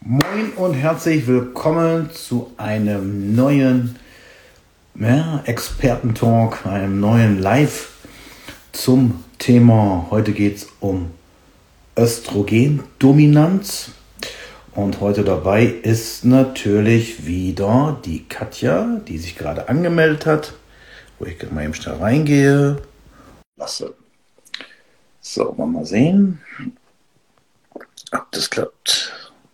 Moin und herzlich willkommen zu einem neuen Expertentalk, einem neuen Live zum Thema. Heute geht es um Östrogendominanz und heute dabei ist natürlich wieder die Katja, die sich gerade angemeldet hat, wo ich mal eben schnell reingehe. Lasse. So, mal sehen, ob das klappt.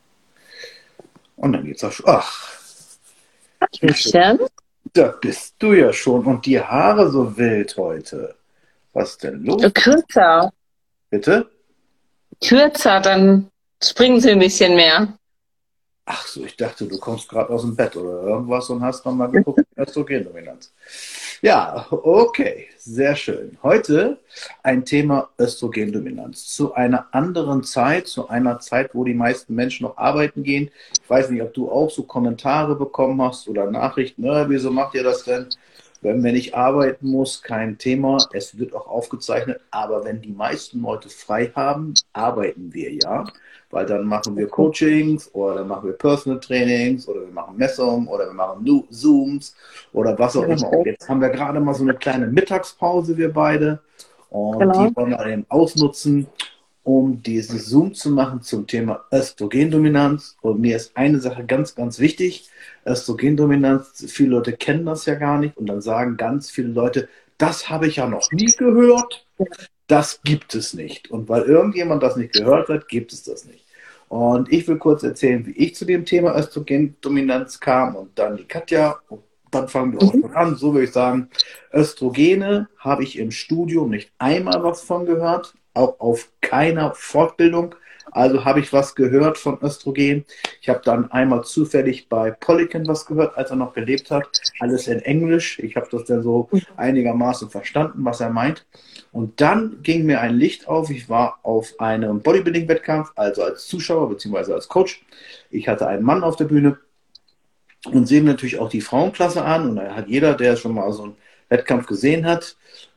Und dann geht's auch schon. Ach, Hallöchen. da bist du ja schon. Und die Haare so wild heute. Was ist denn los? Kürzer. Bitte? Kürzer, dann springen sie ein bisschen mehr. Ach so, ich dachte, du kommst gerade aus dem Bett oder irgendwas und hast nochmal geguckt, Östrogendominanz. Ja, okay, sehr schön. Heute ein Thema Östrogendominanz. Zu einer anderen Zeit, zu einer Zeit, wo die meisten Menschen noch arbeiten gehen. Ich weiß nicht, ob du auch so Kommentare bekommen hast oder Nachrichten. Wieso macht ihr das denn? Wenn ich arbeiten muss, kein Thema. Es wird auch aufgezeichnet. Aber wenn die meisten Leute frei haben, arbeiten wir ja. Weil dann machen wir Coachings oder dann machen wir Personal Trainings oder wir machen Messungen oder wir machen Zooms oder was auch immer. Und jetzt haben wir gerade mal so eine kleine Mittagspause, wir beide. Und die wollen wir eben ausnutzen, um diesen Zoom zu machen zum Thema Östrogendominanz. Und mir ist eine Sache ganz, ganz wichtig. Östrogendominanz, viele Leute kennen das ja gar nicht. Und dann sagen ganz viele Leute, das habe ich ja noch nie gehört. Das gibt es nicht. Und weil irgendjemand das nicht gehört hat, gibt es das nicht. Und ich will kurz erzählen, wie ich zu dem Thema Östrogendominanz kam und dann die Katja. Und dann fangen wir auch an. So würde ich sagen, Östrogene habe ich im Studium nicht einmal was von gehört, auch auf keiner Fortbildung. Also habe ich was gehört von Östrogen. Ich habe dann einmal zufällig bei Poliquin was gehört, als er noch gelebt hat. Alles in Englisch. Ich habe das dann so einigermaßen verstanden, was er meint. Und dann ging mir ein Licht auf. Ich war auf einem Bodybuilding-Wettkampf, also als Zuschauer bzw. als Coach. Ich hatte einen Mann auf der Bühne und sehe mir natürlich auch die Frauenklasse an. Und da hat jeder, der schon mal so einen Wettkampf gesehen hat,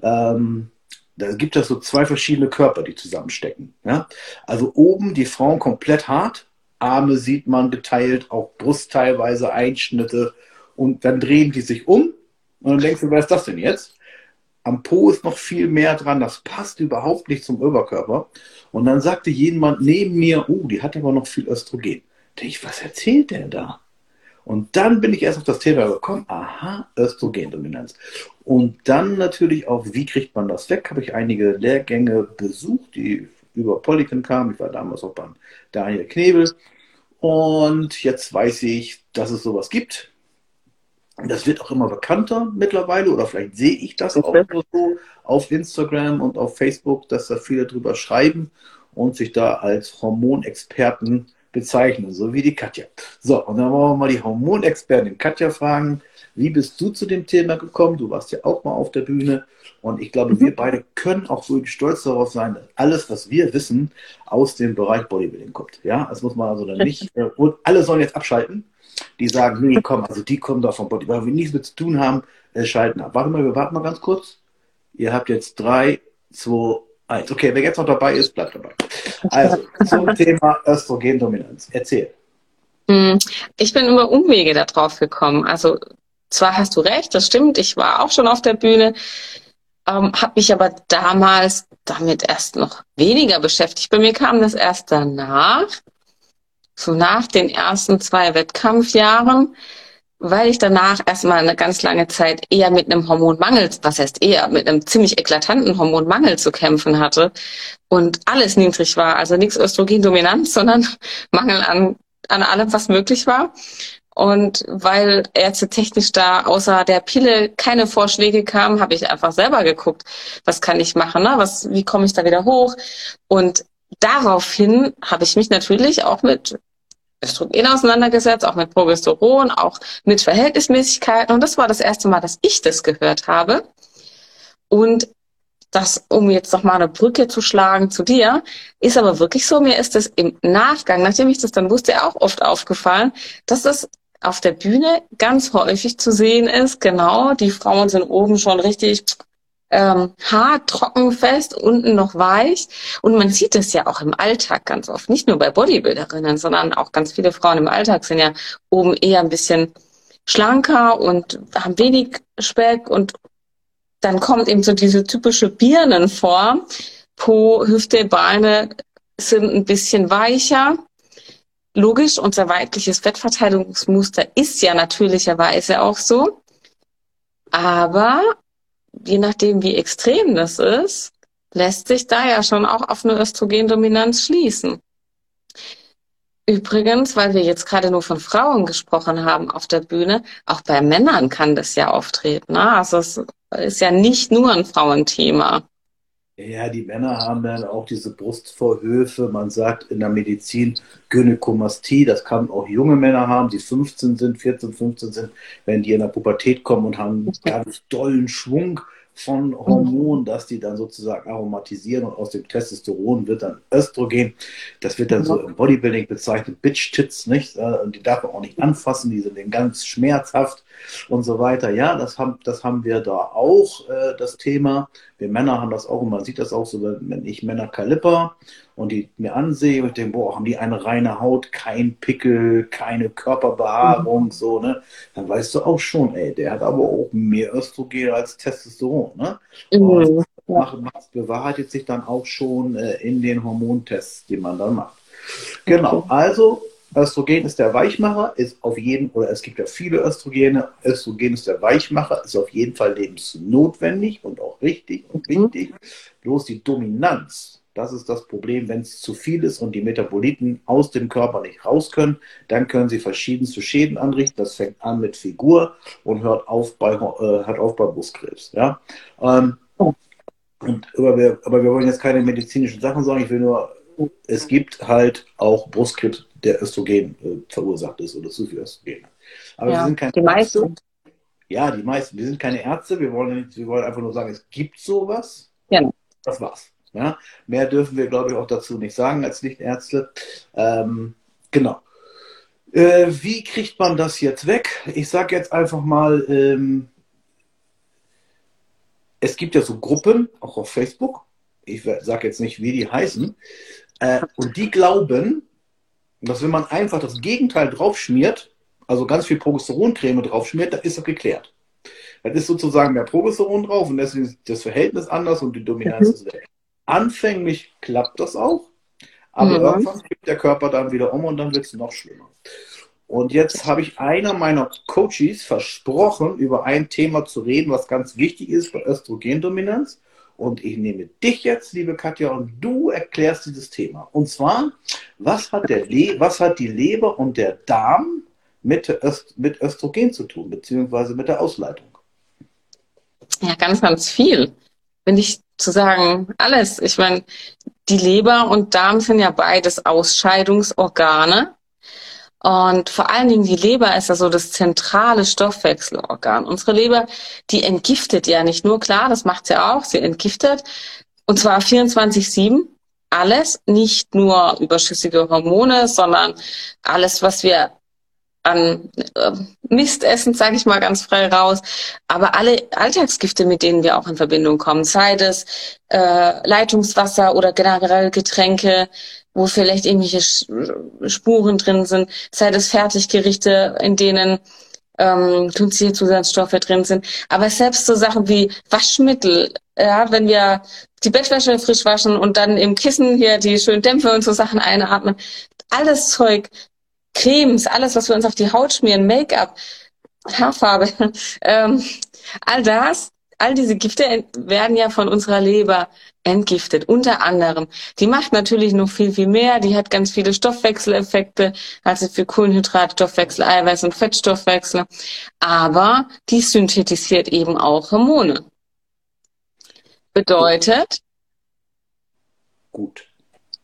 da gibt es so zwei verschiedene Körper, die zusammenstecken. Ja? Also oben die Frauen komplett hart, Arme sieht man geteilt, auch Brust teilweise, Einschnitte. Und dann drehen die sich um und dann denkst du, wer ist das denn jetzt? Am Po ist noch viel mehr dran, das passt überhaupt nicht zum Oberkörper. Und dann sagte jemand neben mir, die hat aber noch viel Östrogen. Da denke ich, was erzählt der da? Und dann bin ich erst auf das Thema gekommen, aha, Östrogendominanz. Und dann natürlich auch, wie kriegt man das weg? Habe ich einige Lehrgänge besucht, die über Poliquin kamen. Ich war damals auch beim Daniel Knebel. Und jetzt weiß ich, dass es sowas gibt. Das wird auch immer bekannter mittlerweile, oder vielleicht sehe ich das auch so auf Instagram und auf Facebook, dass da viele drüber schreiben und sich da als Hormonexperten bezeichnen, so wie die Katja. So, und dann wollen wir mal die Hormonexpertin Katja fragen, wie bist du zu dem Thema gekommen? Du warst ja auch mal auf der Bühne und ich glaube, wir beide können auch wirklich stolz darauf sein, dass alles, was wir wissen, aus dem Bereich Bodybuilding kommt. Ja, das muss man also dann nicht, und alle sollen jetzt abschalten, die sagen, nee, komm, also die kommen da vom Bodybuilding, weil wir nichts mit zu tun haben, schalten ab. Warte mal, wir warten mal ganz kurz. Ihr habt jetzt 3, 2, 1. Okay, wer jetzt noch dabei ist, bleibt dabei. Also, zum Thema Östrogendominanz. Erzähl. Ich bin über Umwege da drauf gekommen. Also, zwar hast du recht, das stimmt, ich war auch schon auf der Bühne, habe mich aber damals damit erst noch weniger beschäftigt. Bei mir kam das erst danach, so nach den ersten 2 Wettkampfjahren, weil ich danach erstmal eine ganz lange Zeit eher mit einem Hormonmangel, was heißt eher, mit einem ziemlich eklatanten Hormonmangel zu kämpfen hatte und alles niedrig war. Also nichts Östrogendominanz, sondern Mangel an allem, was möglich war. Und weil ärztetechnisch da außer der Pille keine Vorschläge kamen, habe ich einfach selber geguckt, was kann ich machen, ne? Wie komme ich da wieder hoch? Und daraufhin habe ich mich natürlich auch mit Östrogen auseinandergesetzt, auch mit Progesteron, auch mit Verhältnismäßigkeiten. Und das war das erste Mal, dass ich das gehört habe. Und das, um jetzt noch mal eine Brücke zu schlagen zu dir, ist aber wirklich so, mir ist es im Nachgang, nachdem ich das dann wusste, auch oft aufgefallen, dass das auf der Bühne ganz häufig zu sehen ist. Genau, die Frauen sind oben schon richtig hart, trocken, fest, unten noch weich. Und man sieht das ja auch im Alltag ganz oft. Nicht nur bei Bodybuilderinnen, sondern auch ganz viele Frauen im Alltag sind ja oben eher ein bisschen schlanker und haben wenig Speck. Und dann kommt eben so diese typische Birnenform. Po, Hüfte, Beine sind ein bisschen weicher. Logisch, unser weibliches Fettverteilungsmuster ist ja natürlicherweise auch so. Aber je nachdem, wie extrem das ist, lässt sich da ja schon auch auf eine Östrogendominanz schließen. Übrigens, weil wir jetzt gerade nur von Frauen gesprochen haben auf der Bühne, auch bei Männern kann das ja auftreten. Ne? Also es ist ja nicht nur ein Frauenthema. Ja, die Männer haben dann auch diese Brustvorhöfe. Man sagt in der Medizin Gynäkomastie. Das kann auch junge Männer haben, die 15 sind, 14, 15 sind, wenn die in der Pubertät kommen und haben einen ganz dollen Schwung von Hormonen, dass die dann sozusagen aromatisieren und aus dem Testosteron wird dann Östrogen. Das wird dann so im Bodybuilding bezeichnet, Bitch-Tits, nicht? Und die darf man auch nicht anfassen, die sind dann ganz schmerzhaft und so weiter. Ja, das haben wir da auch, das Thema. Wir Männer haben das auch und man sieht das auch so, wenn ich Männer Kaliper und die mir ansehe und ich denke, boah, haben die eine reine Haut, kein Pickel, keine Körperbehaarung, so, ne? Dann weißt du auch schon, ey, der hat aber auch mehr Östrogen als Testosteron, ne? Und das bewahrheitet sich dann auch schon in den Hormontests, die man dann macht. Genau, also Östrogen ist der Weichmacher, ist auf jeden, oder es gibt ja viele Östrogene. Östrogen ist der Weichmacher, ist auf jeden Fall lebensnotwendig und auch richtig und wichtig. Bloß die Dominanz, das ist das Problem, wenn es zu viel ist und die Metaboliten aus dem Körper nicht raus können, dann können sie verschiedenste Schäden anrichten. Das fängt an mit Figur und hört auf bei Brustkrebs. Ja? Aber wir wollen jetzt keine medizinischen Sachen sagen, ich will nur, es gibt halt auch Brustkrebs, der Östrogen verursacht ist oder zu viel Östrogen hat. Aber wir sind keine Ärzte. Ja, die meisten. Wir sind keine Ärzte. Wir wollen einfach nur sagen, es gibt sowas. Ja. Das war's. Ja? Mehr dürfen wir, glaube ich, auch dazu nicht sagen als Nichtärzte. Genau. Wie kriegt man das jetzt weg? Ich sage jetzt einfach mal, es gibt ja so Gruppen, auch auf Facebook. Ich sage jetzt nicht, wie die heißen. Und die glauben, dass wenn man einfach das Gegenteil draufschmiert, also ganz viel Progesteroncreme draufschmiert, dann ist das geklärt. Dann ist sozusagen mehr Progesteron drauf und deswegen ist das Verhältnis anders und die Dominanz ist weg. Anfänglich klappt das auch, aber irgendwann kippt der Körper dann wieder um und dann wird es noch schlimmer. Und jetzt habe ich einer meiner Coaches versprochen, über ein Thema zu reden, was ganz wichtig ist bei Östrogendominanz. Und ich nehme dich jetzt, liebe Katja, und du erklärst dieses Thema. Und zwar, was hat die Leber und der Darm mit Östrogen zu tun, beziehungsweise mit der Ausleitung? Ja, ganz, ganz viel. Wenn ich zu sagen, alles. Ich meine, die Leber und Darm sind ja beides Ausscheidungsorgane. Und vor allen Dingen die Leber ist ja so das zentrale Stoffwechselorgan. Unsere Leber, die entgiftet ja nicht nur, klar, das macht sie auch, sie entgiftet. Und zwar 24/7 alles, nicht nur überschüssige Hormone, sondern alles, was wir an Mist essen, sage ich mal ganz frei raus. Aber alle Alltagsgifte, mit denen wir auch in Verbindung kommen, sei das Leitungswasser oder generell Getränke, wo vielleicht irgendwelche Spuren drin sind, sei das Fertiggerichte, in denen künstliche Zusatzstoffe drin sind. Aber selbst so Sachen wie Waschmittel, ja, wenn wir die Bettwäsche frisch waschen und dann im Kissen hier die schönen Dämpfe und so Sachen einatmen, alles Zeug, Cremes, alles, was wir uns auf die Haut schmieren, Make-up, Haarfarbe, all diese Gifte werden ja von unserer Leber entgiftet, unter anderem. Die macht natürlich noch viel, viel mehr. Die hat ganz viele Stoffwechseleffekte, also für Kohlenhydratstoffwechsel, Eiweiß- und Fettstoffwechsel. Aber die synthetisiert eben auch Hormone. Bedeutet? Gut.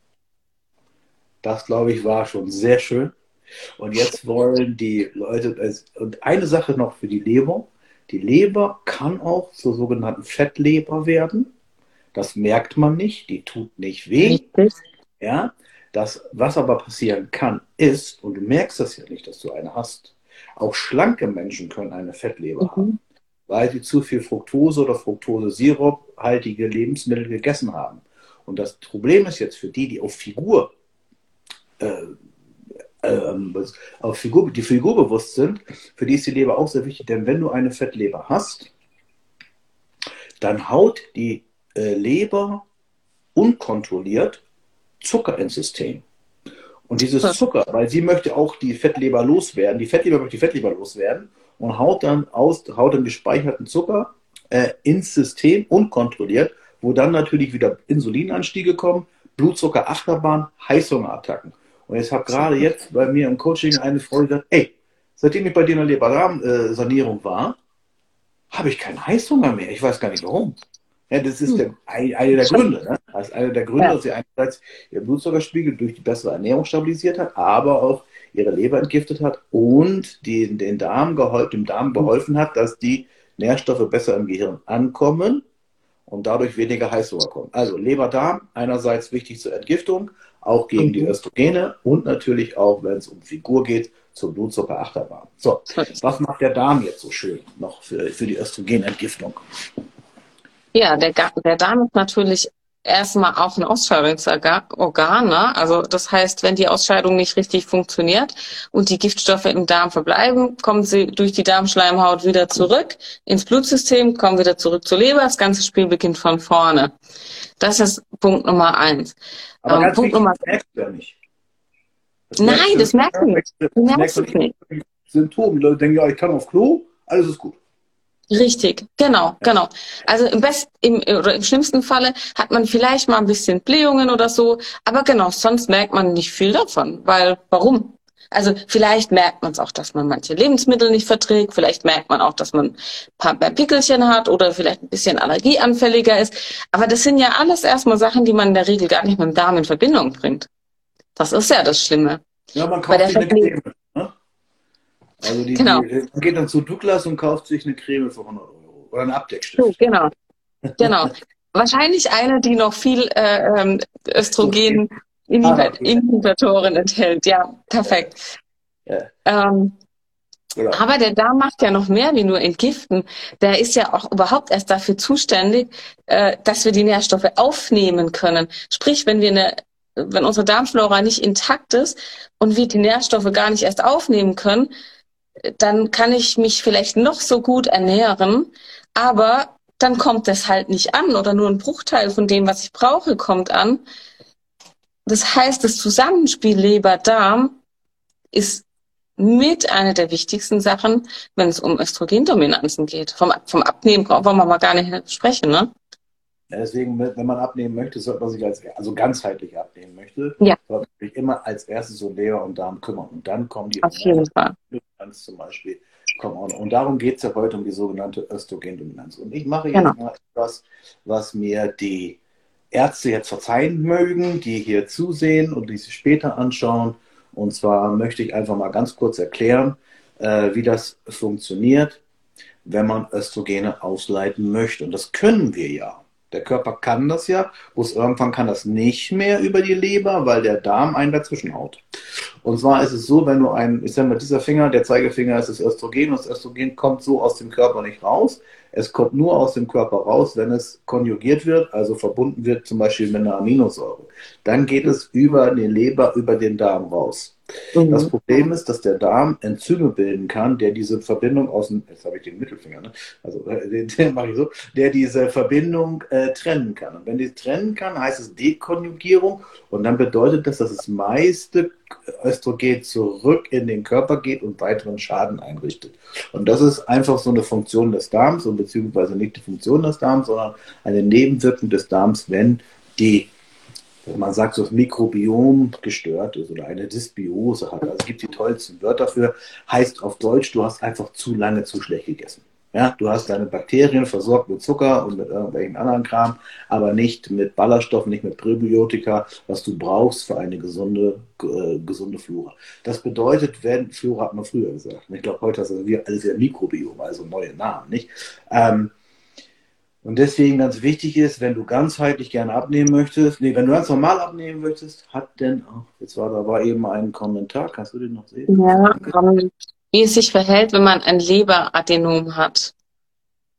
Das, glaube ich, war schon sehr schön. Und jetzt wollen die Leute, und eine Sache noch für die Leber. Die Leber kann auch zur sogenannten Fettleber werden. Das merkt man nicht, die tut nicht weh. Ja, was aber passieren kann, ist, und du merkst das ja nicht, dass du eine hast, auch schlanke Menschen können eine Fettleber haben. weil sie zu viel Fructose oder Fructose-Sirup-haltige Lebensmittel gegessen haben. Und das Problem ist jetzt für die, die die Figur bewusst sind, für die ist die Leber auch sehr wichtig, denn wenn du eine Fettleber hast, dann haut die Leber unkontrolliert Zucker ins System. Und dieses Zucker, weil sie möchte auch die Fettleber loswerden, die Fettleber möchte die Fettleber loswerden und haut dann gespeicherten Zucker ins System unkontrolliert, wo dann natürlich wieder Insulinanstiege kommen, Blutzuckerachterbahn, Heißhungerattacken. Und ich habe gerade jetzt bei mir im Coaching eine Frau gesagt, ey, seitdem ich bei dir in der Leberdarmsanierung war, habe ich keinen Heißhunger mehr. Ich weiß gar nicht warum. Ja, das ist einer der Gründe. Ne? Das ist einer der Gründe, dass sie einerseits ihren Blutzuckerspiegel durch die bessere Ernährung stabilisiert hat, aber auch ihre Leber entgiftet hat und dem Darm geholfen hat, dass die Nährstoffe besser im Gehirn ankommen und dadurch weniger Heißhunger kommen. Also Leber-Darm, einerseits wichtig zur Entgiftung, auch gegen die Östrogene und natürlich auch, wenn es um Figur geht, zur Blutzuckerachterbahn. So, was macht der Darm jetzt so schön noch für die Östrogenentgiftung? Ja, der Darm ist natürlich erstmal auch ein Ausscheidungsorgan, ne? Also das heißt, wenn die Ausscheidung nicht richtig funktioniert und die Giftstoffe im Darm verbleiben, kommen sie durch die Darmschleimhaut wieder zurück ins Blutsystem, kommen wieder zurück zur Leber. Das ganze Spiel beginnt von vorne. Das ist Punkt Nummer 1. Aber ganz Punkt wichtig, das merkst du ja nicht. Nein, das merkst du nicht. Du merkst es nicht. Symptome, die Leute denken, ja, ich kann auf Klo, alles ist gut. Richtig, genau. Also im schlimmsten Falle hat man vielleicht mal ein bisschen Blähungen oder so, aber genau, sonst merkt man nicht viel davon, weil, warum? Also vielleicht merkt man es auch, dass man manche Lebensmittel nicht verträgt, vielleicht merkt man auch, dass man ein paar mehr Pickelchen hat oder vielleicht ein bisschen allergieanfälliger ist, aber das sind ja alles erstmal Sachen, die man in der Regel gar nicht mit dem Darm in Verbindung bringt. Das ist ja das Schlimme. Ja, man kauft sich eine Creme, ne? Also man geht dann zu Douglas und kauft sich eine Creme für 100 € oder einen Abdeckstift. Genau. Wahrscheinlich eine, die noch viel Östrogen-Inhibitoren enthält. Ja, perfekt. Aber der Darm macht ja noch mehr wie nur entgiften. Der ist ja auch überhaupt erst dafür zuständig, dass wir die Nährstoffe aufnehmen können. Sprich, wenn unsere Darmflora nicht intakt ist und wir die Nährstoffe gar nicht erst aufnehmen können, dann kann ich mich vielleicht noch so gut ernähren, aber dann kommt das halt nicht an oder nur ein Bruchteil von dem, was ich brauche, kommt an. Das heißt, das Zusammenspiel Leber-Darm ist mit einer der wichtigsten Sachen, wenn es um Östrogendominanzen geht. Vom Abnehmen wollen wir mal gar nicht sprechen, ne? Ja, deswegen, wenn man abnehmen möchte, sollte man sich also ganzheitlich abnehmen möchte, sollte man sich immer als erstes um Leber und Darm kümmern. Und dann kommen die auf jeden Fall. Zum Beispiel. Und darum geht es ja heute um die sogenannte Östrogendominanz. Und ich mache jetzt mal etwas, was mir die Ärzte jetzt verzeihen mögen, die hier zusehen und die sich später anschauen. Und zwar möchte ich einfach mal ganz kurz erklären, wie das funktioniert, wenn man Östrogene ausleiten möchte. Und das können wir ja. Der Körper kann das ja, bloß irgendwann kann das nicht mehr über die Leber, weil der Darm einen dazwischen haut. Und zwar ist es so, wenn du ich sag mal, dieser Finger, der Zeigefinger ist das Östrogen und das Östrogen kommt so aus dem Körper nicht raus. Es kommt nur aus dem Körper raus, wenn es konjugiert wird, also verbunden wird zum Beispiel mit einer Aminosäure. Dann geht es über die Leber, über den Darm raus. Das Problem ist, dass der Darm Enzyme bilden kann, der diese Verbindung jetzt habe ich den Mittelfinger, ne? Also den mache ich so, der diese Verbindung trennen kann. Und wenn die trennen kann, heißt es Dekonjugierung und dann bedeutet das, dass das meiste Östrogen zurück in den Körper geht und weiteren Schaden einrichtet. Und das ist einfach so eine Funktion des Darms, und beziehungsweise nicht die Funktion des Darms, sondern eine Nebenwirkung des Darms, wenn man sagt, so das Mikrobiom gestört ist oder eine Dysbiose hat. Also es gibt die tollsten Wörter dafür. Heißt auf Deutsch, du hast einfach zu lange zu schlecht gegessen. Ja, du hast deine Bakterien versorgt mit Zucker und mit irgendwelchen anderen Kram, aber nicht mit Ballaststoffen, nicht mit Präbiotika, was du brauchst für eine gesunde Flora. Das bedeutet, Flora hat man früher gesagt. Ich glaube, heute hast du alles ja Mikrobiom, also neue Namen, nicht? Und deswegen ganz wichtig ist, wenn du ganzheitlich gerne abnehmen möchtest, wenn du ganz normal abnehmen möchtest, da war eben ein Kommentar, kannst du den noch sehen? Ja, wie es sich verhält, wenn man ein Leberadenom hat.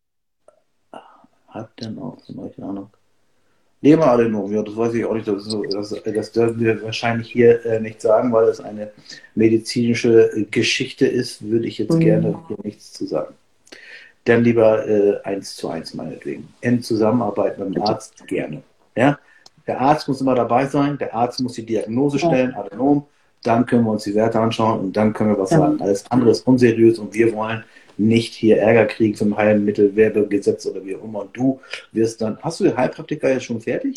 hat denn auch so manche Ahnung? Leberadenom, ja, das weiß ich auch nicht. Das dürfen wir wahrscheinlich hier nicht sagen, weil es eine medizinische Geschichte ist, würde ich jetzt gerne hier nichts zu sagen. Dann lieber 1:1 meinetwegen. In Zusammenarbeit mit dem Arzt gerne. Ja? Der Arzt muss immer dabei sein, der Arzt muss die Diagnose stellen, Adenom, dann können wir uns die Werte anschauen und dann können wir was sagen. Alles andere ist unseriös und wir wollen nicht hier Ärger kriegen zum Heilmittelwerbegesetz oder wie auch immer. Und du wirst dann, hast du den Heilpraktiker jetzt schon fertig?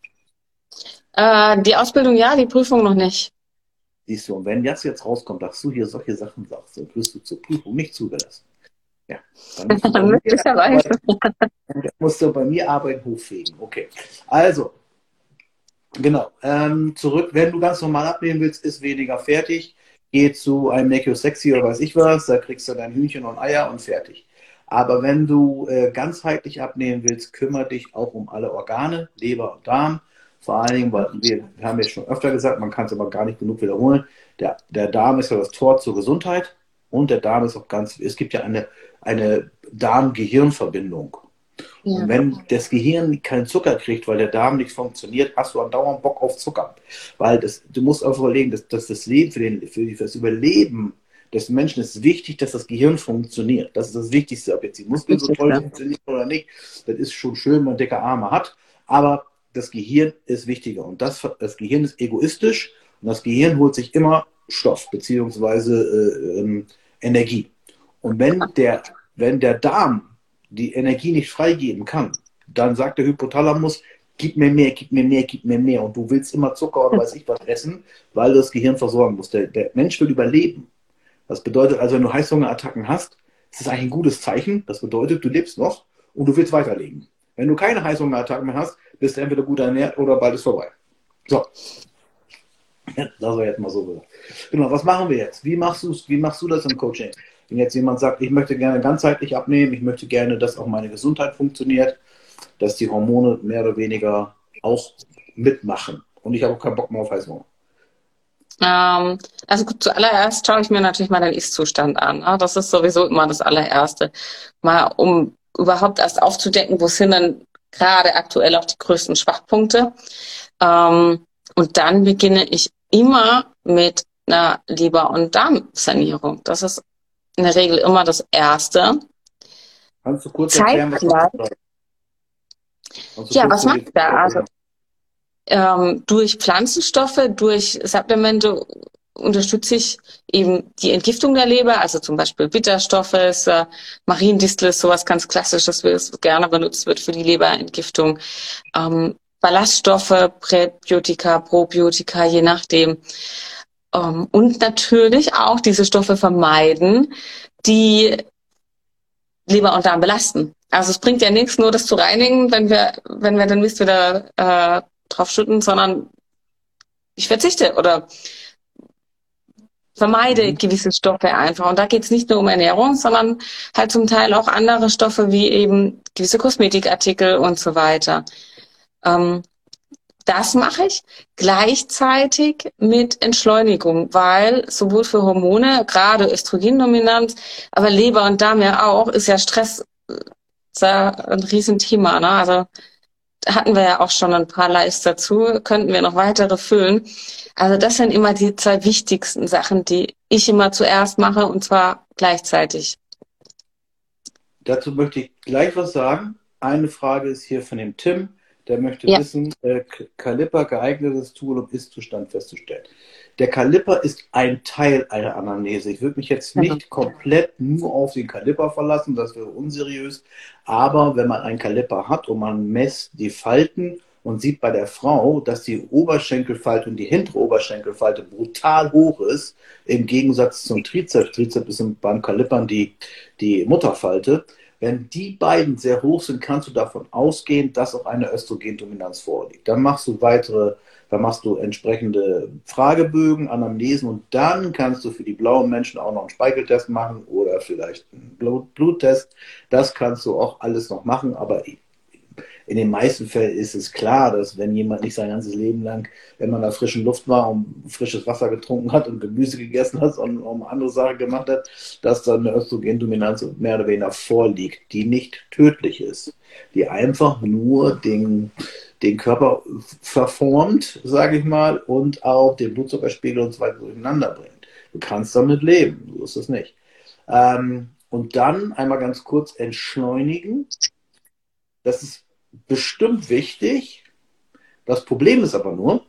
Die Ausbildung ja, die Prüfung noch nicht. Siehst du, und wenn das jetzt rauskommt, dass du hier solche Sachen sagst, dann wirst du zur Prüfung nicht zugelassen. Ja, dann musst du bei mir Arbeiten hochfegen. Okay, also, genau, zurück, wenn du ganz normal abnehmen willst, ist weniger fertig. Geh zu einem Make You Sexy oder weiß ich was, da kriegst du dein Hühnchen und Eier und fertig. Aber wenn du ganzheitlich abnehmen willst, kümmere dich auch um alle Organe, Leber und Darm. Vor allen Dingen, weil wir haben ja schon öfter gesagt, man kann es aber gar nicht genug wiederholen, der Darm ist ja das Tor zur Gesundheit und der Darm ist auch es gibt ja eine Darm-Gehirn-Verbindung. Ja. Und wenn das Gehirn keinen Zucker kriegt, weil der Darm nicht funktioniert, hast du andauernd Bock auf Zucker. Weil du musst einfach überlegen, dass das Leben für das Überleben des Menschen ist wichtig, dass das Gehirn funktioniert. Das ist das Wichtigste. Ob jetzt die Muskeln so toll funktionieren oder nicht, das ist schon schön, wenn man dicke Arme hat. Aber das Gehirn ist wichtiger. Und das Gehirn ist egoistisch und das Gehirn holt sich immer Stoff bzw. Energie. Und wenn der Darm die Energie nicht freigeben kann, dann sagt der Hypothalamus, gib mir mehr, gib mir mehr, gib mir mehr. Und du willst immer Zucker oder weiß ich was essen, weil du das Gehirn versorgen musst. Der Mensch will überleben. Das bedeutet also, wenn du Heißhungerattacken hast, ist das eigentlich ein gutes Zeichen. Das bedeutet, du lebst noch und du willst weiterleben. Wenn du keine Heißhungerattacken mehr hast, bist du entweder gut ernährt oder bald ist vorbei. So. Das war jetzt mal so. Genau, was machen wir jetzt? Wie machst du das im Coaching? Wenn jetzt jemand sagt, ich möchte gerne ganzheitlich abnehmen, ich möchte gerne, dass auch meine Gesundheit funktioniert, dass die Hormone mehr oder weniger auch mitmachen. Und ich habe auch keinen Bock mehr auf Heißhunger. Also gut, zuallererst schaue ich mir natürlich mal den Ist-Zustand an. Ne? Das ist sowieso immer das allererste. Mal um überhaupt erst aufzudecken, wo sind denn gerade aktuell auch die größten Schwachpunkte. Und dann beginne ich immer mit einer Leber- und Darmsanierung. Das ist in der Regel immer das Erste. Kannst du kurz erklären, was was macht da? Also durch Pflanzenstoffe, durch Supplemente unterstütze ich eben die Entgiftung der Leber, also zum Beispiel Bitterstoffe, Mariendistel ist sowas ganz Klassisches, was gerne benutzt wird für die Leberentgiftung. Ballaststoffe, Präbiotika, Probiotika, je nachdem. Und natürlich auch diese Stoffe vermeiden, die Leber und Darm belasten. Also es bringt ja nichts, nur das zu reinigen, wenn wir den Mist wieder drauf schütten, sondern ich verzichte oder vermeide gewisse Stoffe einfach. Und da geht es nicht nur um Ernährung, sondern halt zum Teil auch andere Stoffe wie eben gewisse Kosmetikartikel und so weiter. Das mache ich gleichzeitig mit Entschleunigung, weil sowohl für Hormone, gerade Östrogendominanz, aber Leber und Darm ja auch, ist ja Stress ein Riesenthema. Ne? Also hatten wir ja auch schon ein paar Lives dazu, könnten wir noch weitere füllen. Also das sind immer die zwei wichtigsten Sachen, die ich immer zuerst mache und zwar gleichzeitig. Dazu möchte ich gleich was sagen. Eine Frage ist hier von dem Tim. Der möchte wissen, Kaliper geeignetes Tool, um Ist-Zustand festzustellen. Der Kaliper ist ein Teil einer Anamnese. Ich würde mich jetzt nicht komplett nur auf den Kaliper verlassen, das wäre unseriös. Aber wenn man einen Kaliper hat und man messt die Falten und sieht bei der Frau, dass die Oberschenkelfalte und die hintere Oberschenkelfalte brutal hoch ist, im Gegensatz zum Trizeps. Trizeps ist beim Kalipern die Mutterfalte. Wenn die beiden sehr hoch sind, kannst du davon ausgehen, dass auch eine Östrogendominanz vorliegt. Dann machst du entsprechende Fragebögen, Anamnesen und dann kannst du für die blauen Menschen auch noch einen Speicheltest machen oder vielleicht einen Bluttest. Das kannst du auch alles noch machen, aber in den meisten Fällen ist es klar, dass wenn jemand nicht sein ganzes Leben lang, wenn man da frischen Luft war und frisches Wasser getrunken hat und Gemüse gegessen hat und andere Sachen gemacht hat, dass dann eine Östrogendominanz mehr oder weniger vorliegt, die nicht tödlich ist, die einfach nur den Körper verformt, sage ich mal, und auch den Blutzuckerspiegel und so weiter durcheinander bringt. Du kannst damit leben, so ist es nicht. Und dann einmal ganz kurz entschleunigen. Das ist bestimmt wichtig. Das Problem ist aber nur,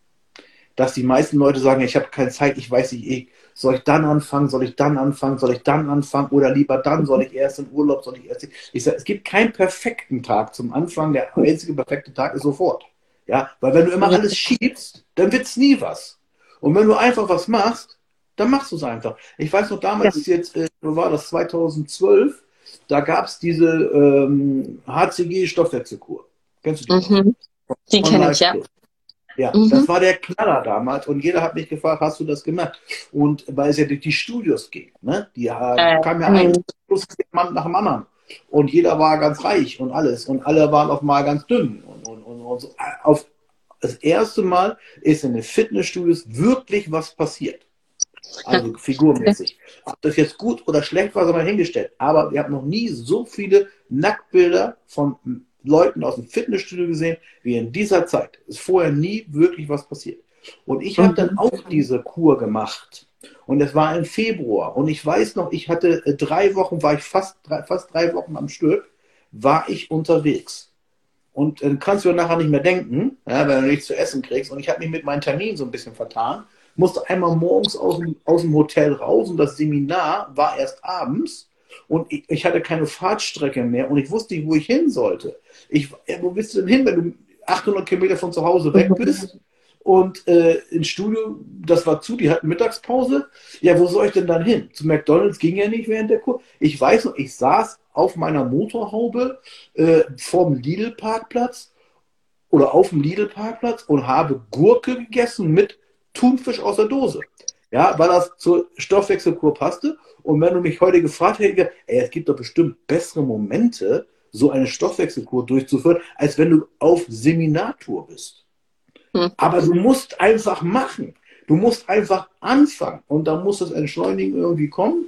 dass die meisten Leute sagen, ich habe keine Zeit, ich weiß nicht, soll ich dann anfangen, soll ich dann anfangen, soll ich dann anfangen oder lieber dann, soll ich erst in Urlaub, soll ich erst... Ich sage, es gibt keinen perfekten Tag zum Anfang, der einzige perfekte Tag ist sofort. Ja, weil wenn du immer alles schiebst, dann wird es nie was. Und wenn du einfach was machst, dann machst du es einfach. Ich weiß noch damals, jetzt, wo war das, 2012, da gab es diese HCG-Stoffwechselkur. Kennst du die? Mhm. Die kenne ich, ja. Ja, das war der Knaller damals und jeder hat mich gefragt, hast du das gemacht? Und weil es ja durch die Studios ging, ne? Die kam ja ein Mann nach dem anderen und jeder war ganz reich und alles und alle waren auf mal ganz dünn und so. Das erste Mal ist in den Fitnessstudios wirklich was passiert. Also figurmäßig. Ob das jetzt gut oder schlecht war, sei mal hingestellt. Aber wir haben noch nie so viele Nacktbilder von Leuten aus dem Fitnessstudio gesehen, wie in dieser Zeit. Ist vorher nie wirklich was passiert. Und ich habe dann auch diese Kur gemacht. Und es war im Februar. Und ich weiß noch, ich hatte 3 Wochen, war ich fast 3 Wochen am Stück, war ich unterwegs. Und dann kannst du nachher nicht mehr denken, ja, wenn du nichts zu essen kriegst. Und ich habe mich mit meinem Termin so ein bisschen vertan. Musste einmal morgens aus dem Hotel raus und das Seminar war erst abends. Und ich hatte keine Fahrtstrecke mehr und ich wusste nicht, wo ich hin sollte. Wo bist du denn hin, wenn du 800 Kilometer von zu Hause weg bist? Und ins Studio, das war zu, die hatten Mittagspause. Ja, wo soll ich denn dann hin? Zu McDonald's ging ja nicht während der Kur. Ich weiß noch, ich saß auf meiner Motorhaube vorm Lidl-Parkplatz oder auf dem Lidl-Parkplatz und habe Gurke gegessen mit Thunfisch aus der Dose. Ja, weil das zur Stoffwechselkur passte. Und wenn du mich heute gefragt hättest, es gibt doch bestimmt bessere Momente, so eine Stoffwechselkur durchzuführen, als wenn du auf Seminartour bist. Aber du musst einfach machen. Du musst einfach anfangen. Und da muss das Entschleunigen irgendwie kommen.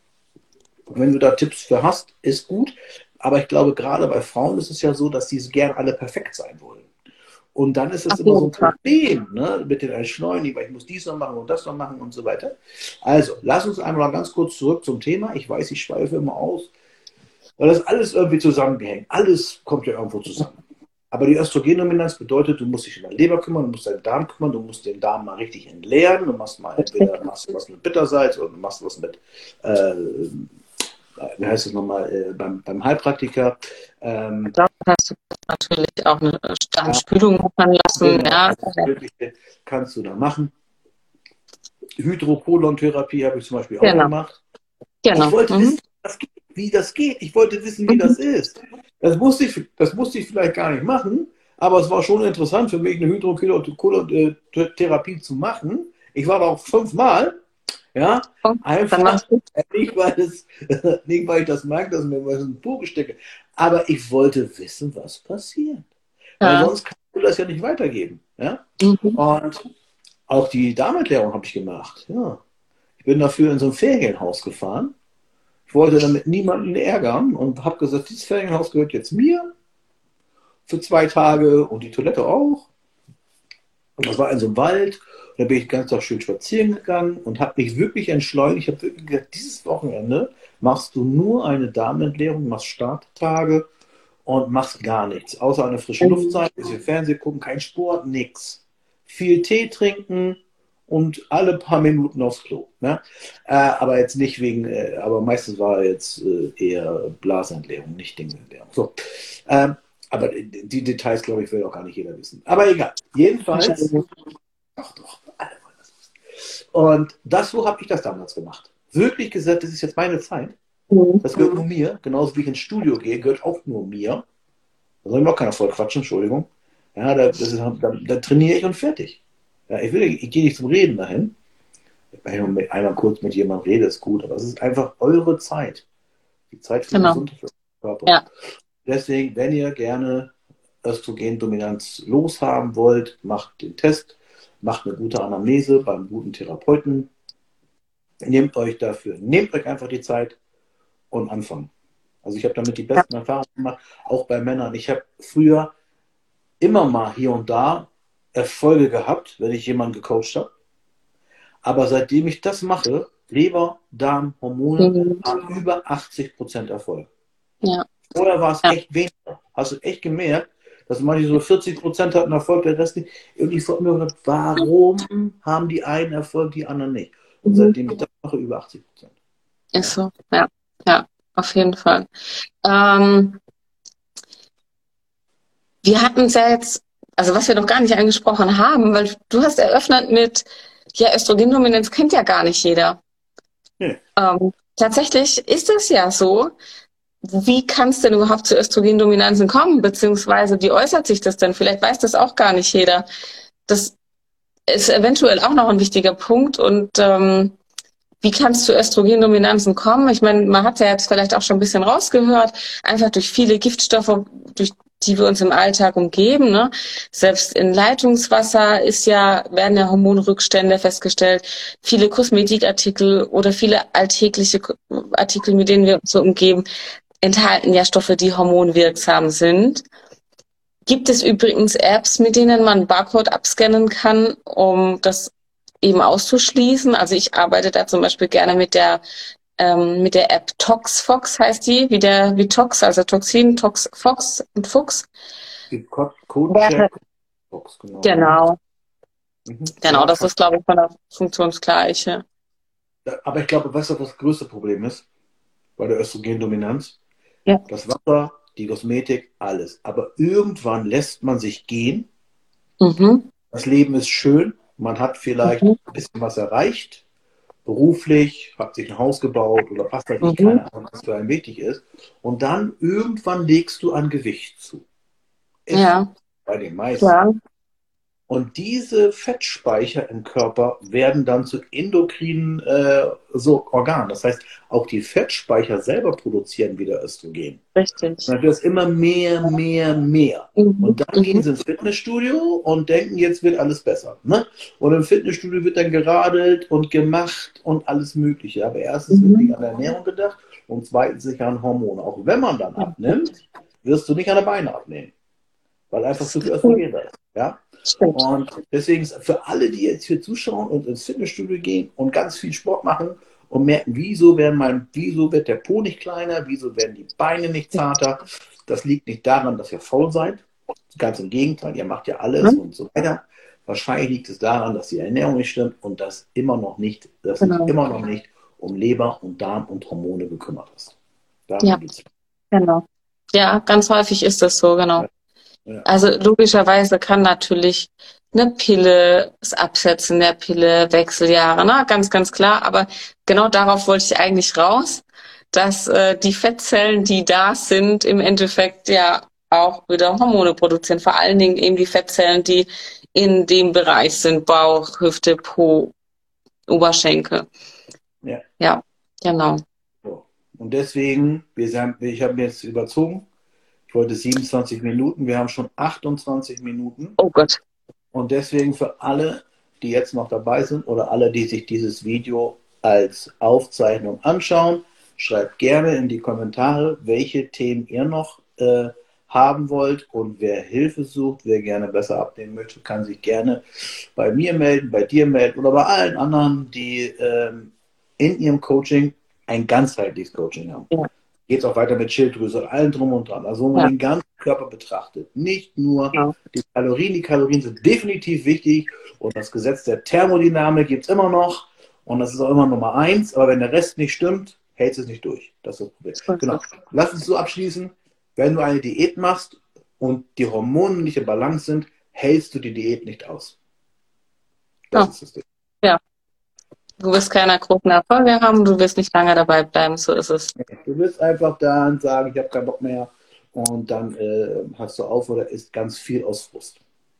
Wenn du da Tipps für hast, ist gut. Aber ich glaube, gerade bei Frauen ist es ja so, dass sie gerne alle perfekt sein wollen. Und dann ist es immer so ein Problem, ne, mit den Entschleunigen, weil ich muss dies noch machen und das noch machen und so weiter. Also, lass uns einmal ganz kurz zurück zum Thema. Ich weiß, ich schweife immer aus, weil das alles irgendwie zusammengehängt. Alles kommt ja irgendwo zusammen. Aber die Östrogendominanz bedeutet, du musst dich um deine Leber kümmern, du musst deinen Darm kümmern, du musst den Darm mal richtig entleeren. Du machst mal entweder was mit Bittersalz oder du machst was mit wie heißt es nochmal, beim Heilpraktiker. Da hast du natürlich auch eine Darmspülung machen lassen. Genau, Ja. Kannst du da machen. Hydrokolon-Therapie habe ich zum Beispiel auch gemacht. Genau. Ich wollte wissen, wie das geht. Ich wollte wissen, wie das ist. Das musste ich vielleicht gar nicht machen, aber es war schon interessant für mich, eine Hydrokolon-Therapie zu machen. Ich war da auch 5-mal. Ja, einfach nicht, weil ich das mag, dass mir was in den Po stecke. Aber ich wollte wissen, was passiert. Ja. Weil sonst kannst du das ja nicht weitergeben. Ja? Und auch die Darmentleerung habe ich gemacht. Ja. Ich bin dafür in so ein Ferienhaus gefahren. Ich wollte damit niemanden ärgern und habe gesagt, dieses Ferienhaus gehört jetzt mir für 2 Tage und die Toilette auch. Und das war in so einem Wald. Da bin ich ganz Tag schön spazieren gegangen und habe mich wirklich entschleunigt. Ich habe wirklich gesagt, dieses Wochenende machst du nur eine Darmentleerung, machst Starttage und machst gar nichts. Außer eine frische Luftzeit, ein bisschen Fernsehen gucken, kein Sport, nichts. Viel Tee trinken und alle paar Minuten aufs Klo. Ne? Aber jetzt nicht wegen, aber meistens war jetzt eher Blasentleerung, nicht Dingenentleerung. So. Aber die Details, glaube ich, will auch gar nicht jeder wissen. Aber egal. Jedenfalls, doch, alle wollen das wissen. Und so habe ich das damals gemacht. Wirklich gesagt, das ist jetzt meine Zeit. Das gehört nur mir. Genauso wie ich ins Studio gehe, gehört auch nur mir. Da soll ich noch keiner voll quatschen, Entschuldigung. Ja, da trainiere ich und fertig. Ja, ich gehe nicht zum Reden dahin. Wenn ich einmal kurz mit jemandem rede, ist gut. Aber es ist einfach eure Zeit. Die Zeit für den Körper. Ja. Deswegen, wenn ihr gerne Östrogendominanz loshaben wollt, macht den Test, macht eine gute Anamnese beim guten Therapeuten. Nehmt euch einfach die Zeit und anfangen. Also ich habe damit die besten Erfahrungen gemacht, auch bei Männern. Ich habe früher immer mal hier und da Erfolge gehabt, wenn ich jemanden gecoacht habe. Aber seitdem ich das mache, Leber, Darm, Hormone, haben über 80% Erfolg. Ja. Vorher war es echt weniger. Hast du echt gemerkt, dass manche so 40% hatten Erfolg, der Rest nicht. Und ich frage mir, warum haben die einen Erfolg, die anderen nicht? Und seitdem ich das mache, über 80%. Ist so, ja. Ja, auf jeden Fall. Wir hatten es ja jetzt, also was wir noch gar nicht angesprochen haben, weil du hast eröffnet mit, ja, Östrogendominanz kennt ja gar nicht jeder. Nee. Tatsächlich ist es ja so. Wie kann es denn überhaupt zu Östrogendominanzen kommen? Beziehungsweise wie äußert sich das denn? Vielleicht weiß das auch gar nicht jeder. Das ist eventuell auch noch ein wichtiger Punkt. Und wie kann es zu Östrogendominanzen kommen? Ich meine, man hat ja jetzt vielleicht auch schon ein bisschen rausgehört, einfach durch viele Giftstoffe, durch die wir uns im Alltag umgeben. Ne? Selbst in Leitungswasser werden ja Hormonrückstände festgestellt. Viele Kosmetikartikel oder viele alltägliche Artikel, mit denen wir uns so umgeben, enthalten ja Stoffe, die hormonwirksam sind. Gibt es übrigens Apps, mit denen man Barcode abscannen kann, um das eben auszuschließen? Also ich arbeite da zum Beispiel gerne mit der App ToxFox heißt die, wie Tox, also Toxin, ToxFox und Fuchs. Die Codecheck Fox, genau. Genau. Genau, Ja, das ist, glaube ich, von der Funktionsgleiche. aber ich glaube, weißt du, was das größte Problem ist bei der Östrogendominanz? Ja. Das Wasser, die Kosmetik, alles. Aber irgendwann lässt man sich gehen. Das Leben ist schön. Man hat vielleicht ein bisschen was erreicht. Beruflich, hat sich ein Haus gebaut oder was weiß ich, keine Ahnung, was für einen wichtig ist. Und dann irgendwann legst du an Gewicht zu. Ja. Bei den meisten. Ja. Und diese Fettspeicher im Körper werden dann zu endokrinen Organen. Das heißt, auch die Fettspeicher selber produzieren wieder Östrogen. Richtig. Und dann wird es immer mehr. Und dann gehen sie ins Fitnessstudio und denken, jetzt wird alles besser. Ne? Und im Fitnessstudio wird dann geradelt und gemacht und alles Mögliche. Aber erstens wird nicht an der Ernährung gedacht und zweitens nicht an Hormone. Auch wenn man dann abnimmt, wirst du nicht an der Beine abnehmen. Weil einfach zu viel Östrogen da ist. Ja? Und deswegen für alle, die jetzt hier zuschauen und ins Fitnessstudio gehen und ganz viel Sport machen und merken, wieso wird der Po nicht kleiner, wieso werden die Beine nicht zarter, das liegt nicht daran, dass ihr faul seid. Ganz im Gegenteil, ihr macht ja alles und so weiter. Wahrscheinlich liegt es daran, dass die Ernährung nicht stimmt und dass immer noch nicht um Leber und Darm und Hormone gekümmert ist. Darum geht's. Genau. Ja, ganz häufig ist das so, genau. Ja. Also logischerweise kann natürlich eine Pille, das Absetzen der Pille, Wechseljahre, ne? Ganz, ganz klar. Aber genau darauf wollte ich eigentlich raus, dass die Fettzellen, die da sind, im Endeffekt ja auch wieder Hormone produzieren. Vor allen Dingen eben die Fettzellen, die in dem Bereich sind, Bauch, Hüfte, Po, Oberschenkel. Ja, genau. So. Und deswegen, ich habe jetzt überzogen. Ich wollte 27 Minuten, wir haben schon 28 Minuten. Oh Gott. Und deswegen für alle, die jetzt noch dabei sind oder alle, die sich dieses Video als Aufzeichnung anschauen, schreibt gerne in die Kommentare, welche Themen ihr noch haben wollt. Und wer Hilfe sucht, wer gerne besser abnehmen möchte, kann sich gerne bei mir melden, bei dir melden oder bei allen anderen, die in ihrem Coaching ein ganzheitliches Coaching haben. Ja. Geht es auch weiter mit Schilddrüse und allem drum und dran. Also wo man den ganzen Körper betrachtet. Nicht nur die Kalorien. Die Kalorien sind definitiv wichtig. Und das Gesetz der Thermodynamik gibt es immer noch. Und das ist auch immer Nummer 1. Aber wenn der Rest nicht stimmt, hält es nicht durch. Das ist das Problem. Genau. Lass uns so abschließen. Wenn du eine Diät machst und die Hormone nicht in Balance sind, hältst du die Diät nicht aus. Das ist das Ding. Ja. Du wirst keine großen Erfolge haben, du wirst nicht lange dabei bleiben, so ist es. Du wirst einfach dann sagen, ich habe keinen Bock mehr und dann hast du auf oder isst ganz viel aus Frust.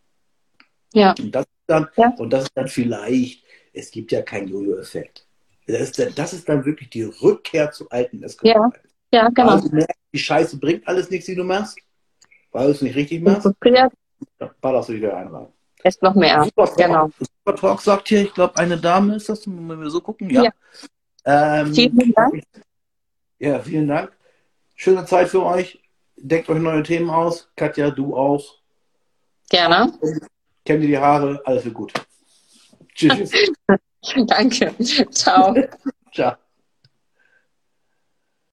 Ja. Und das ist dann vielleicht, es gibt ja keinen Jojo-Effekt. Das ist dann wirklich die Rückkehr zu alten Essgewohnheiten. Ja, genau. Also, die Scheiße bringt alles nichts, die du machst. Weil du es nicht richtig machst, frustriert, ballerst du dich wieder ein. ist noch mehr. Super Talk, Genau. Super Talk sagt hier, ich glaube, eine Dame ist das, wenn wir so gucken, ja. Ja. Vielen Dank. Ja, vielen Dank. Schöne Zeit für euch. Denkt euch neue Themen aus. Katja, du auch. Gerne. Kämm dir die Haare. Alles wird gut. Tschüss. Danke. Ciao. Ciao.